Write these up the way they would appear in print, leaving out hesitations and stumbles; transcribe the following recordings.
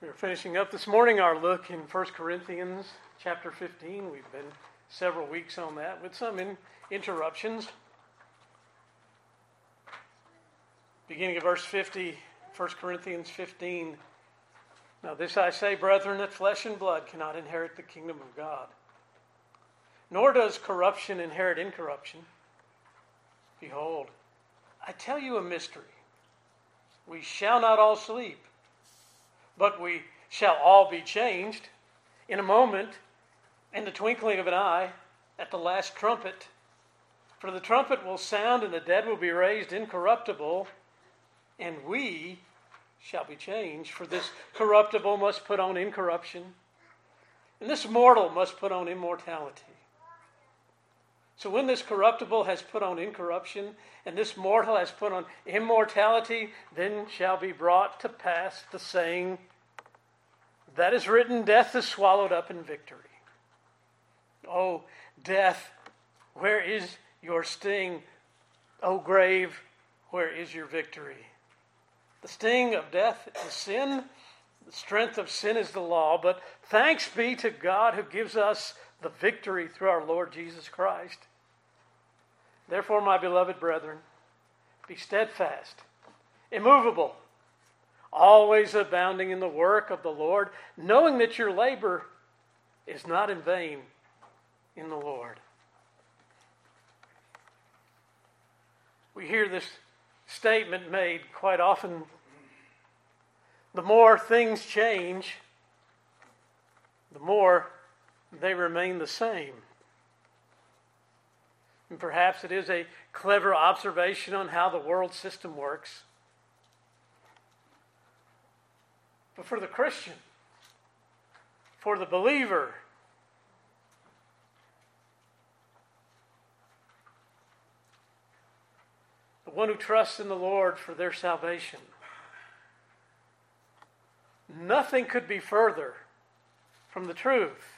We're finishing up this morning our look in 1 Corinthians chapter 15. We've been several weeks on that with some interruptions. Beginning of verse 50, 1 Corinthians 15. Now this I say, brethren, that flesh and blood cannot inherit the kingdom of God, nor does corruption inherit incorruption. Behold, I tell you a mystery. We shall not all sleep, but we shall all be changed in a moment, in the twinkling of an eye, at the last trumpet. For the trumpet will sound, and the dead will be raised incorruptible, and we shall be changed. For this corruptible must put on incorruption, and this mortal must put on immortality. So when this corruptible has put on incorruption, and this mortal has put on immortality, then shall be brought to pass the saying that is written, death is swallowed up in victory. O death, where is your sting? O grave, where is your victory? The sting of death is sin. The strength of sin is the law. But thanks be to God who gives us the victory through our Lord Jesus Christ. Therefore, my beloved brethren, be steadfast, immovable, always abounding in the work of the Lord, knowing that your labor is not in vain in the Lord. We hear this statement made quite often. The more things change, the more they remain the same. And perhaps it is a clever observation on how the world system works. But for the Christian, for the believer, the one who trusts in the Lord for their salvation, nothing could be further from the truth.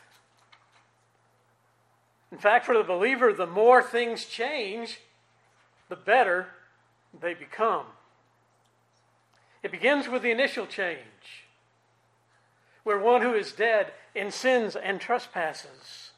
In fact, for the believer, the more things change, the better they become. It begins with the initial change, where one who is dead in sins and trespasses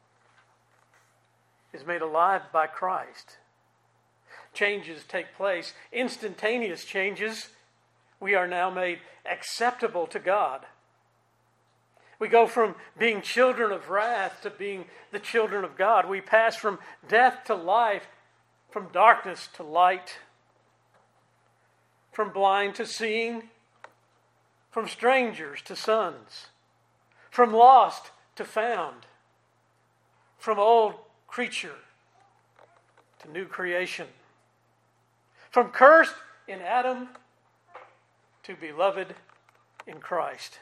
is made alive by Christ. Changes take place, instantaneous changes. We are now made acceptable to God. We go from being children of wrath to being the children of God. We pass from death to life, from darkness to light, from blind to seeing, from strangers to sons, from lost to found, from old creature to new creation, from cursed in Adam to beloved in Christ.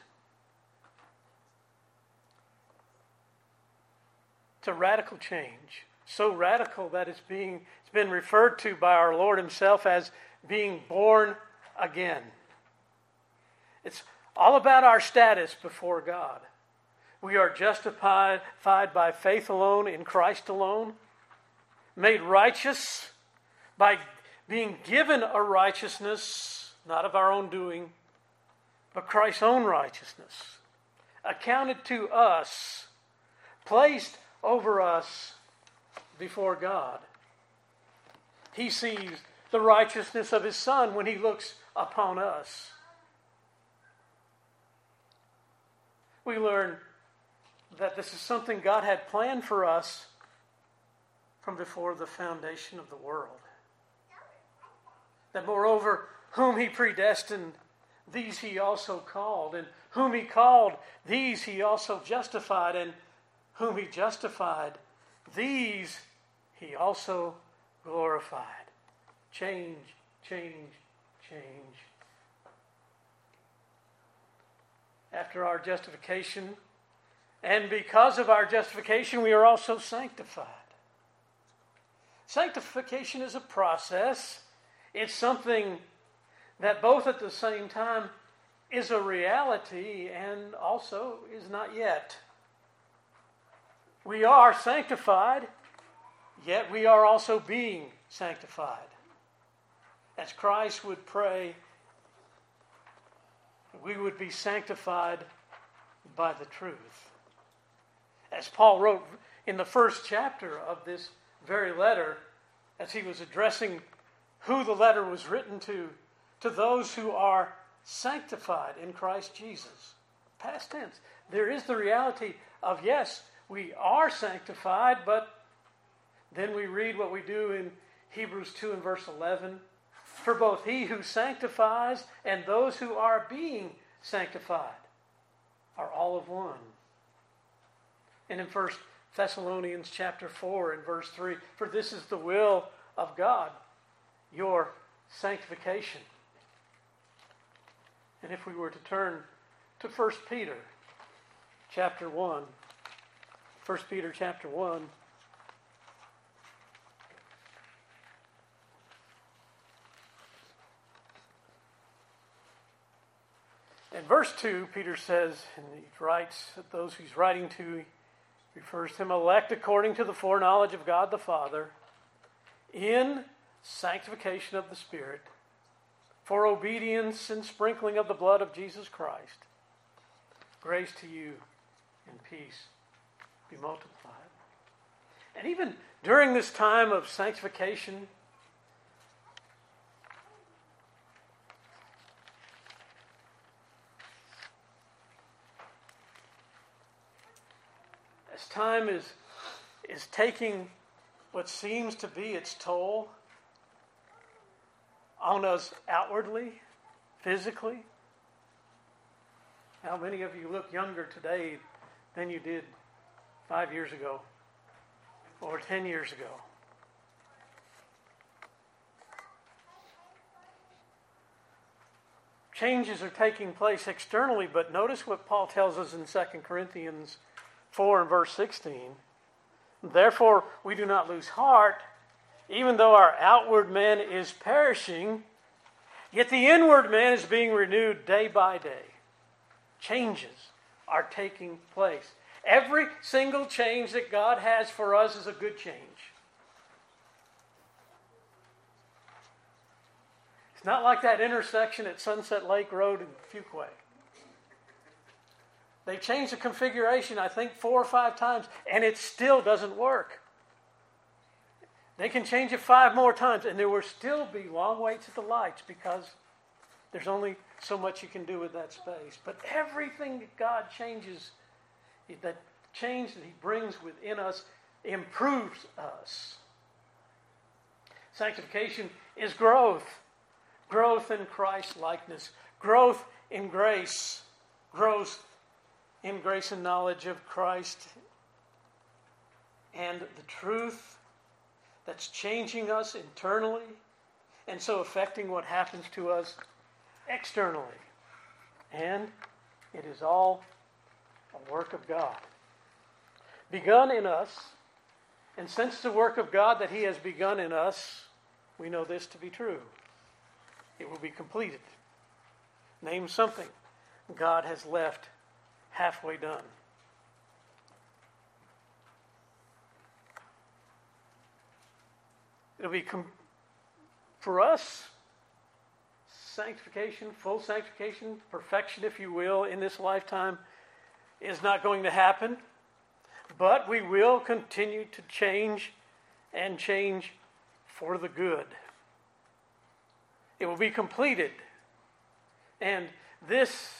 It's a radical change, so radical that it's been referred to by our Lord himself as being born again. It's all about our status before God. We are justified by faith alone, in Christ alone, made righteous by being given a righteousness, not of our own doing, but Christ's own righteousness, accounted to us, placed over us before God. He sees the righteousness of his Son when he looks upon us. We learn that this is something God had planned for us from before the foundation of the world. That moreover, whom he predestined, these he also called. And whom he called, these he also justified. And whom he justified, these he also glorified. Change, change, change. After our justification, and because of our justification, we are also sanctified. Sanctification is a process. It's something that both at the same time is a reality and also is not yet. We are sanctified, yet we are also being sanctified. As Christ would pray we would be sanctified by the truth. As Paul wrote in the first chapter of this very letter, as he was addressing who the letter was written to those who are sanctified in Christ Jesus. Past tense. There is the reality of, yes, we are sanctified, but then we read what we do in Hebrews 2 and verse 11. For both he who sanctifies and those who are being sanctified are all of one. And in 1 Thessalonians chapter 4 and verse 3, for this is the will of God, your sanctification. And if we were to turn to 1 Peter chapter 1, 1 Peter chapter 1, in verse 2, Peter says, and he writes that those he's writing to, he refers to them, elect according to the foreknowledge of God the Father, in sanctification of the Spirit, for obedience and sprinkling of the blood of Jesus Christ. Grace to you and peace be multiplied. And even during this time of sanctification, as time is taking what seems to be its toll on us outwardly, physically. How many of you look younger today than you did 5 years ago or 10 years ago? Changes are taking place externally, but notice what Paul tells us in 2 Corinthians 4 and verse 16. Therefore, we do not lose heart, even though our outward man is perishing, yet the inward man is being renewed day by day. Changes are taking place. Every single change that God has for us is a good change. It's not like that intersection at Sunset Lake Road in Fuquay. They changed the configuration, I think, 4 or 5 times, and it still doesn't work. They can change it 5 more times, and there will still be long waits at the lights because there's only so much you can do with that space. But everything that God changes, that change that He brings within us, improves us. Sanctification is growth. Growth in Christ likeness. Growth in grace. Growth in grace and knowledge of Christ and the truth that's changing us internally and so affecting what happens to us externally. And it is all a work of God. Begun in us, and since the work of God that He has begun in us, we know this to be true. It will be completed. Name something God has left halfway done. It'll be for us, sanctification, full sanctification, perfection, if you will, in this lifetime is not going to happen. But we will continue to change and change for the good. It will be completed. And this,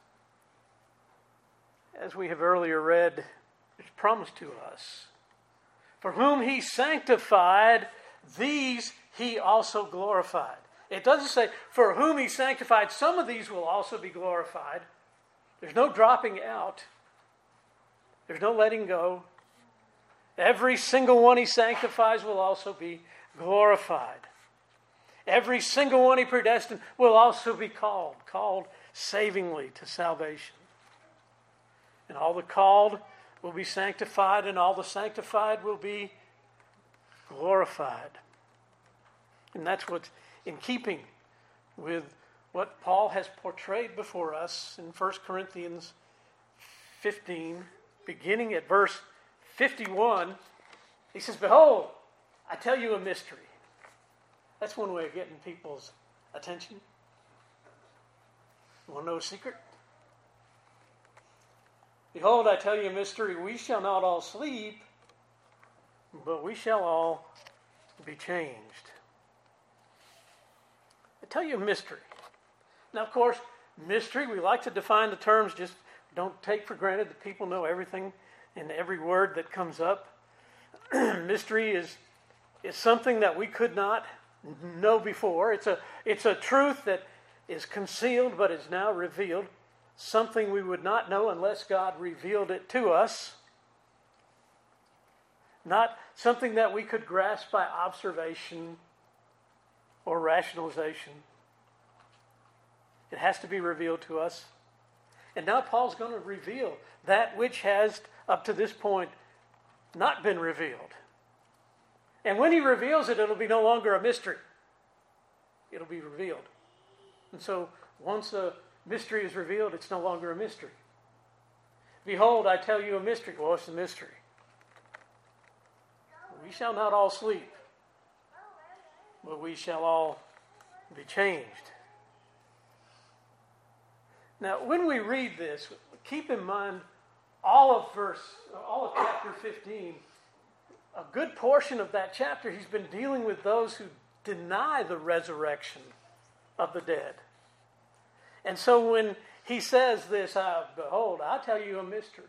as we have earlier read, is promised to us. For whom He sanctified, these He also glorified. It doesn't say, for whom He sanctified, some of these will also be glorified. There's no dropping out. There's no letting go. Every single one He sanctifies will also be glorified. Every single one He predestined will also be called savingly to salvation. And all the called will be sanctified, and all the sanctified will be glorified. And that's what's in keeping with what Paul has portrayed before us in 1 Corinthians 15, beginning at verse 51. He says, behold, I tell you a mystery. That's one way of getting people's attention. You want to know a secret? Behold, I tell you a mystery. We shall not all sleep, but we shall all be changed. I tell you a mystery. Now, of course, mystery, we like to define the terms. Just don't take for granted that people know everything and every word that comes up. Mystery is something that we could not know before. It's a truth that is concealed but is now revealed. Something we would not know unless God revealed it to us. Not something that we could grasp by observation or rationalization. It has to be revealed to us. And now Paul's going to reveal that which has, up to this point, not been revealed. And when he reveals it, it'll be no longer a mystery. It'll be revealed. And so, once a mystery is revealed, it's no longer a mystery. Behold, I tell you a mystery. Well, what's the mystery? We shall not all sleep, but we shall all be changed. Now, when we read this, keep in mind all of chapter 15, a good portion of that chapter, he's been dealing with those who deny the resurrection of the dead. And so when he says this, behold, I tell you a mystery,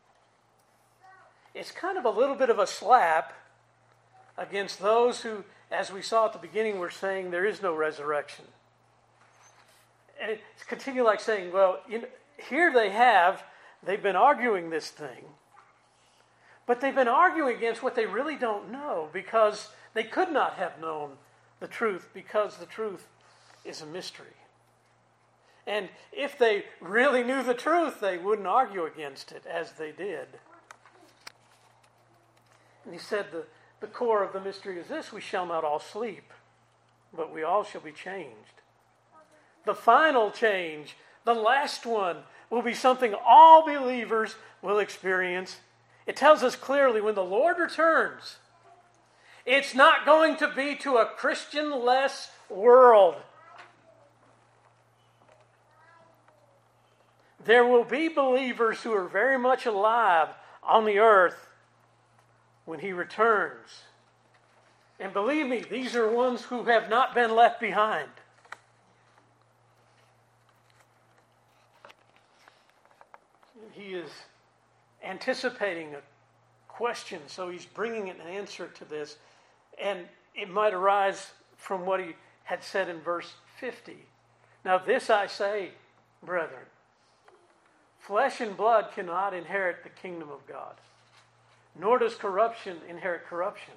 it's kind of a little bit of a slap against those who, as we saw at the beginning, were saying there is no resurrection. And it's continued like saying, well, here they've been arguing this thing, but they've been arguing against what they really don't know, because they could not have known the truth, because the truth is a mystery. And if they really knew the truth, they wouldn't argue against it as they did. And he said the core of the mystery is this: we shall not all sleep, but we all shall be changed. The final change, the last one, will be something all believers will experience. It tells us clearly when the Lord returns, it's not going to be to a Christian-less world. There will be believers who are very much alive on the earth when he returns. And believe me, these are ones who have not been left behind. He is anticipating a question, so he's bringing an answer to this. And it might arise from what he had said in verse 50. Now this I say, brethren, flesh and blood cannot inherit the kingdom of God, nor does corruption inherit corruption.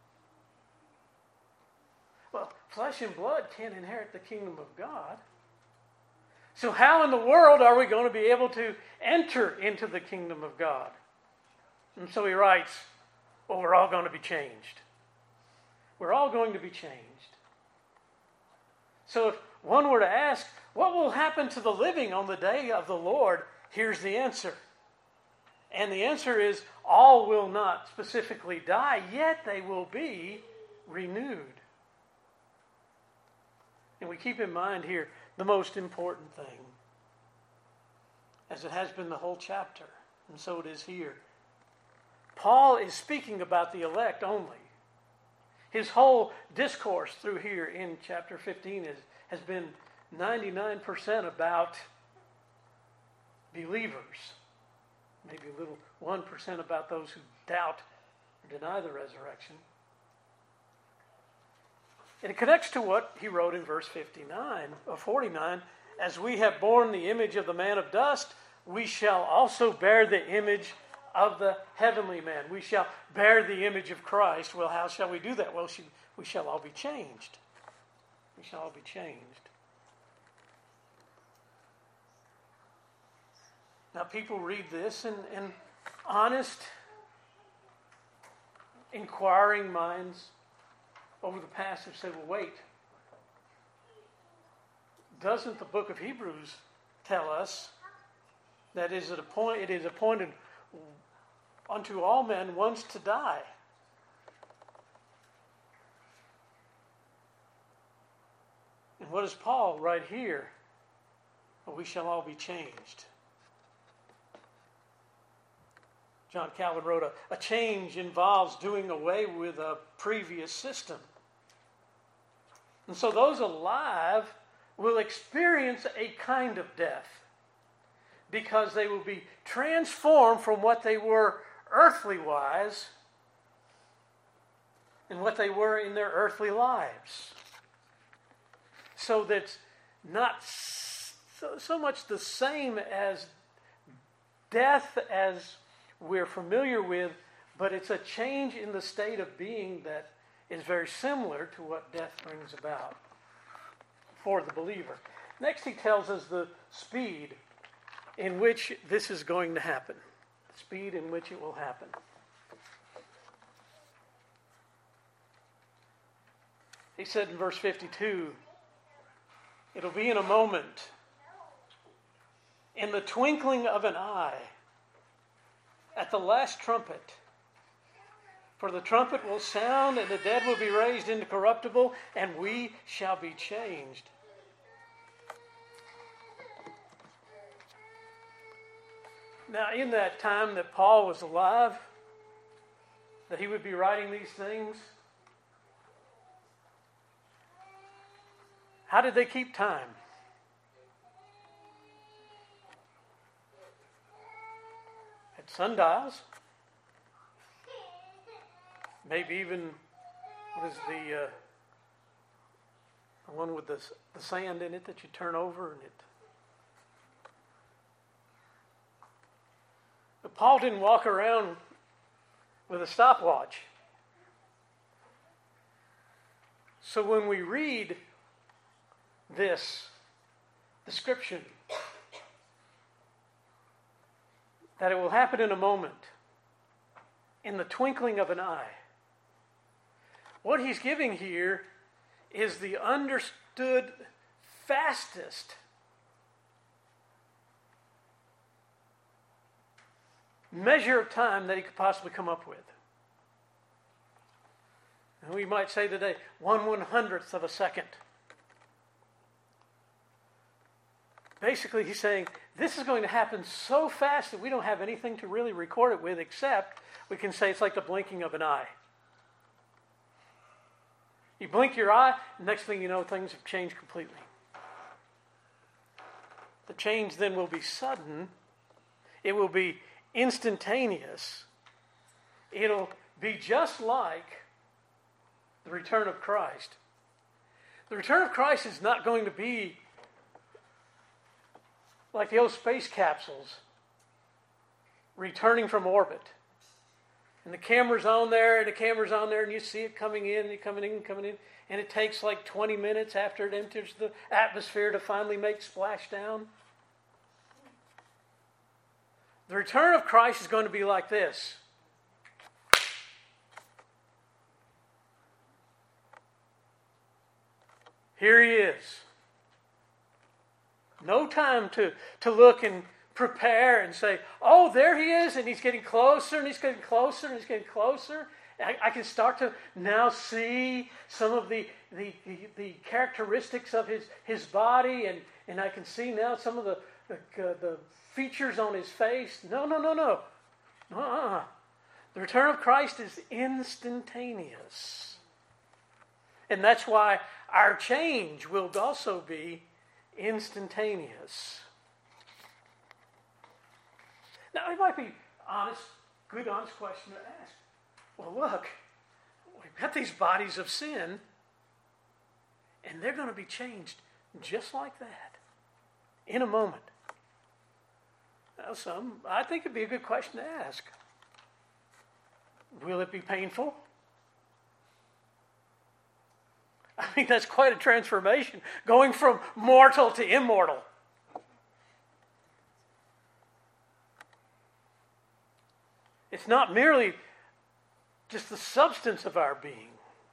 Well, flesh and blood can't inherit the kingdom of God. So how in the world are we going to be able to enter into the kingdom of God? And so he writes, well, we're all going to be changed. We're all going to be changed. So if one were to ask, what will happen to the living on the day of the Lord? Here's the answer. And the answer is, all will not specifically die, yet they will be renewed. And we keep in mind here the most important thing, as it has been the whole chapter, and so it is here. Paul is speaking about the elect only. His whole discourse through here in chapter 15 has been 99% about believers. Maybe a little 1% about those who doubt or deny the resurrection. And it connects to what he wrote in verse 49, as we have borne the image of the man of dust, we shall also bear the image of the heavenly man. We shall bear the image of Christ. Well, how shall we do that? Well, we shall all be changed. We shall all be changed. Now, people read this, and honest, inquiring minds over the past have said, well, wait. Doesn't the book of Hebrews tell us that it is appointed unto all men once to die? And what does Paul write here? but we shall all be changed. John Calvin wrote, a change involves doing away with a previous system. And so those alive will experience a kind of death because they will be transformed from what they were earthly-wise and what they were in their earthly lives. So that's not so much the same as death as we're familiar with, but it's a change in the state of being that is very similar to what death brings about for the believer. Next, he tells us the speed in which this is going to happen. The speed in which it will happen. He said in verse 52, it'll be in a moment, in the twinkling of an eye, at the last trumpet. For the trumpet will sound, and the dead will be raised incorruptible, and we shall be changed. Now, in that time that Paul was alive, that he would be writing these things, how did they keep time? Had sundials. Maybe even, what is the one with the sand in it that you turn over and it. But Paul didn't walk around with a stopwatch. So when we read this description, that it will happen in a moment, in the twinkling of an eye, what he's giving here is the understood fastest measure of time that he could possibly come up with. And we might say today, 1/100th of a second. Basically, he's saying this is going to happen so fast that we don't have anything to really record it with, except we can say it's like the blinking of an eye. You blink your eye, next thing you know, things have changed completely. The change then will be sudden. It will be instantaneous. It'll be just like the return of Christ. The return of Christ is not going to be like the old space capsules returning from orbit. And the camera's on there, and you see it coming in, and it takes like 20 minutes after it enters the atmosphere to finally make splashdown. The return of Christ is going to be like this. Here he is. No time to look and prepare and say, oh, there he is, and he's getting closer, and he's getting closer, and he's getting closer. I can start to now see some of the characteristics of his body, and I can see now some of the features on his face. No. The return of Christ is instantaneous. And that's why our change will also be instantaneous. Now, it might be good honest question to ask. Well, look, we've got these bodies of sin, and they're going to be changed just like that in a moment. Now, I think it'd be a good question to ask. Will it be painful? I mean, that's quite a transformation, going from mortal to immortal. It's not merely just the substance of our being.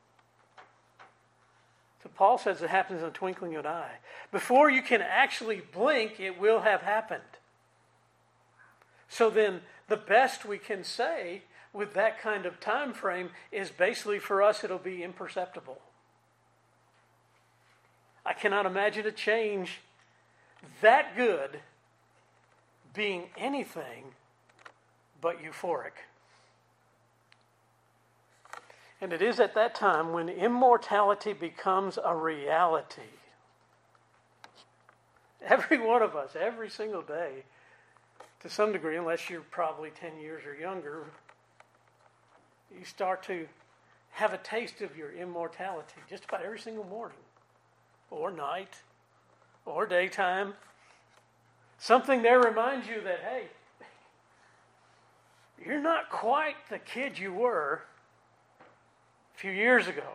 So Paul says it happens in the twinkling of an eye. Before you can actually blink, it will have happened. So then, the best we can say with that kind of time frame is basically for us it'll be imperceptible. I cannot imagine a change that good being anything but euphoric. And it is at that time when immortality becomes a reality. Every one of us, every single day, to some degree, unless you're probably 10 years or younger, you start to have a taste of your immortality just about every single morning, or night, or daytime. Something there reminds you that, hey, you're not quite the kid you were a few years ago.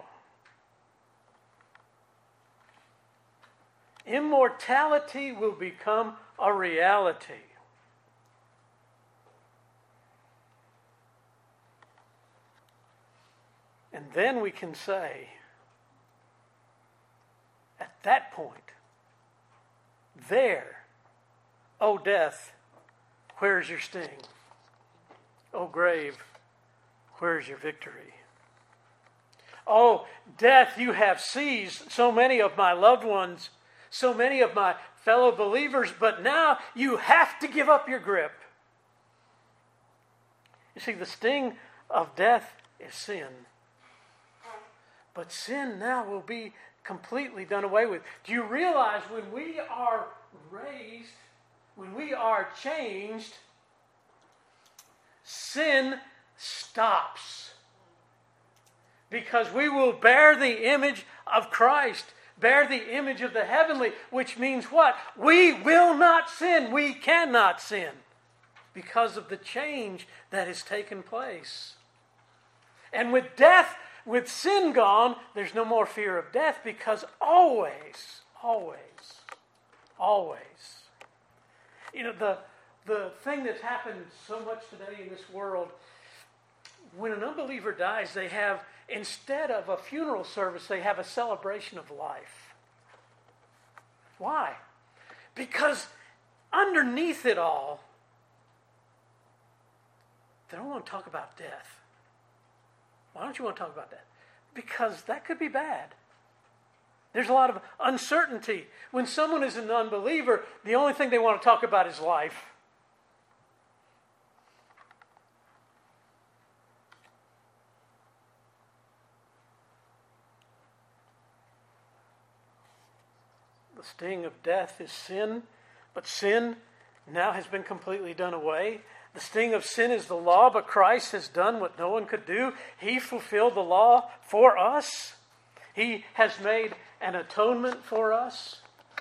Immortality will become a reality. And then we can say, at that point, there, O death, where's your sting? O grave, where's your victory? Oh, death, you have seized so many of my loved ones, so many of my fellow believers, but now you have to give up your grip. You see, the sting of death is sin. But sin now will be completely done away with. Do you realize when we are raised, when we are changed, sin stops? Because we will bear the image of Christ, bear the image of the heavenly, which means what? We will not sin. We cannot sin because of the change that has taken place. And with death, with sin gone, there's no more fear of death because always, you know, the thing that's happened so much today in this world, when an unbeliever dies, they have, instead of a funeral service, they have a celebration of life. Why? Because underneath it all, they don't want to talk about death. Why don't you want to talk about that? Because that could be bad. There's a lot of uncertainty. When someone is an unbeliever, the only thing they want to talk about is life. The sting of death is sin, but sin now has been completely done away. The sting of sin is the law, but Christ has done what no one could do. He fulfilled the law for us. He has made an atonement for us.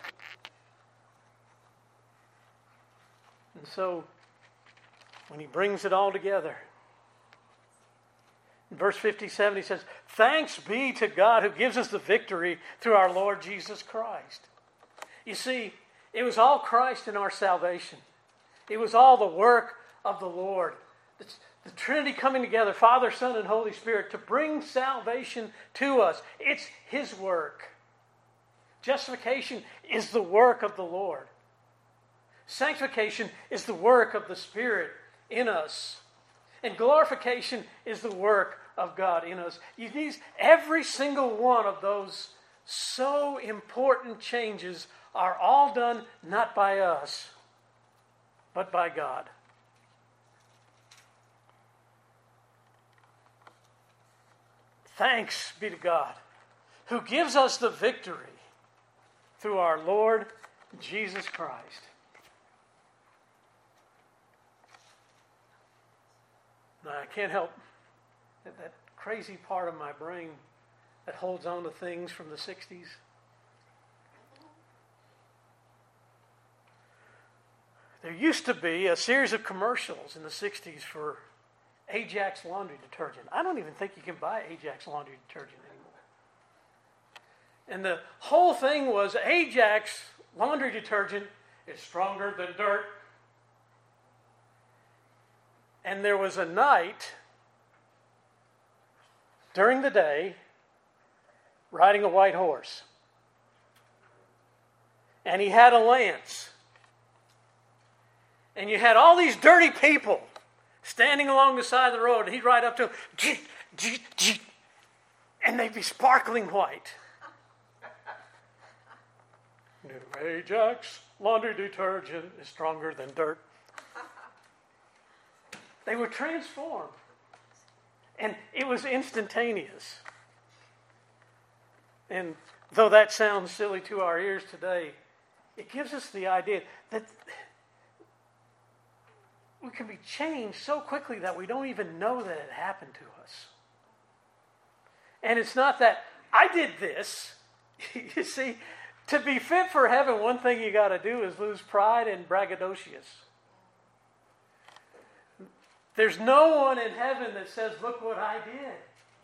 And so, when he brings it all together, in verse 57 he says, "Thanks be to God who gives us the victory through our Lord Jesus Christ." You see, it was all Christ in our salvation. It was all the work of the Lord. It's the Trinity coming together, Father, Son, and Holy Spirit, to bring salvation to us. It's His work. Justification is the work of the Lord. Sanctification is the work of the Spirit in us. And glorification is the work of God in us. You need every single one of those so important changes are all done not by us, but by God. Thanks be to God, who gives us the victory through our Lord Jesus Christ. Now, I can't help that crazy part of my brain that holds on to things from the 60s. There used to be a series of commercials in the 60s for Ajax laundry detergent. I don't even think you can buy Ajax laundry detergent anymore. And the whole thing was Ajax laundry detergent is stronger than dirt. And there was a knight during the day riding a white horse. And he had a lance. And you had all these dirty people standing along the side of the road, and he'd ride up to them, and they'd be sparkling white. New Ajax laundry detergent is stronger than dirt. They were transformed. And it was instantaneous. And though that sounds silly to our ears today, it gives us the idea that we can be changed so quickly that we don't even know that it happened to us. And it's not that I did this. You see, to be fit for heaven, one thing you got to do is lose pride and braggadocious. There's no one in heaven that says, look what I did.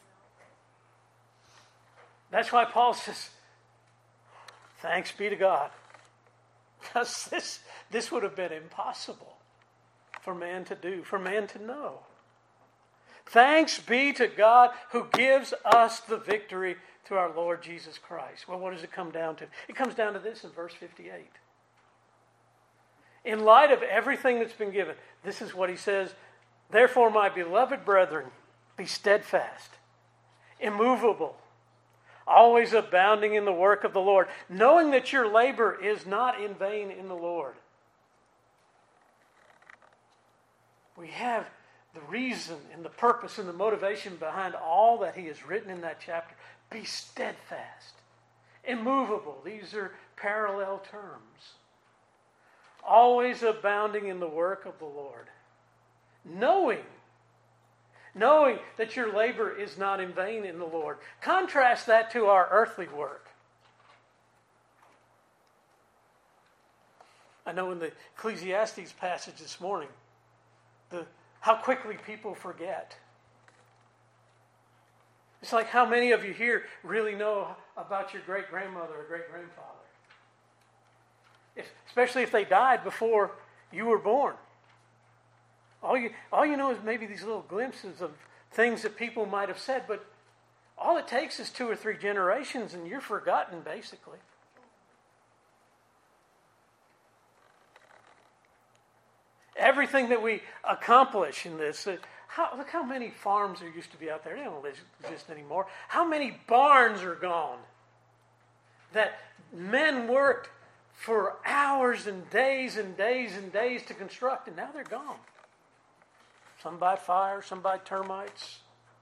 That's why Paul says, thanks be to God. Because this would have been impossible for man to do, for man to know. Thanks be to God who gives us the victory through our Lord Jesus Christ. Well, what does it come down to? It comes down to this in verse 58. In light of everything that's been given, this is what he says, therefore, my beloved brethren, be steadfast, immovable, always abounding in the work of the Lord, knowing that your labor is not in vain in the Lord. We have the reason and the purpose and the motivation behind all that he has written in that chapter. Be steadfast, immovable. These are parallel terms. Always abounding in the work of the Lord. Knowing that your labor is not in vain in the Lord. Contrast that to our earthly work. I know in the Ecclesiastes passage this morning, how quickly people forget. It's like how many of you here really know about your great-grandmother or great-grandfather? Especially if they died before you were born. All you know is maybe these little glimpses of things that people might have said, but all it takes is 2 or 3 generations and you're forgotten, basically. Everything that we accomplish in this, look how many farms there used to be out there. They don't exist anymore. How many barns are gone that men worked for hours and days and days and days to construct, and now they're gone. Some by fire, some by termites.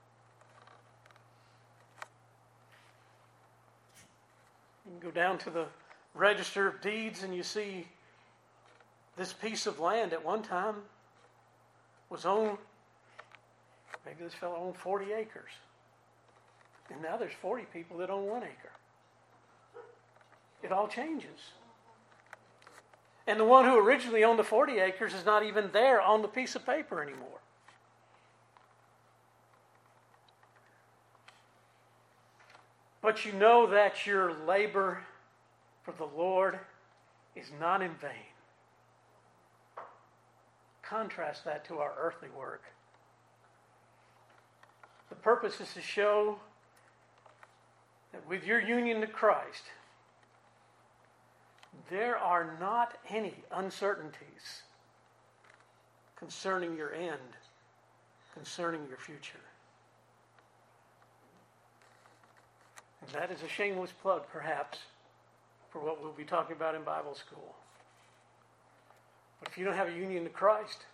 You can go down to the Register of Deeds and you see this piece of land at one time was owned, maybe this fellow owned 40 acres. And now there's 40 people that own 1 acre. It all changes. And the one who originally owned the 40 acres is not even there on the piece of paper anymore. But you know that your labor for the Lord is not in vain. Contrast that to our earthly work. The purpose is to show that with your union to Christ, there are not any uncertainties concerning your end, concerning your future. And that is a shameless plug, perhaps, for what we'll be talking about in Bible school. But if you don't have a union to Christ,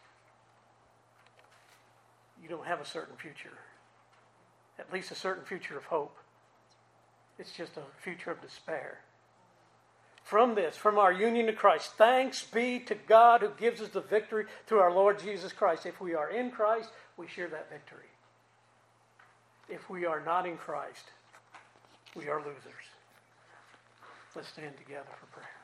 you don't have a certain future. At least a certain future of hope. It's just a future of despair. From our union to Christ, thanks be to God who gives us the victory through our Lord Jesus Christ. If we are in Christ, we share that victory. If we are not in Christ, we are losers. Let's stand together for prayer.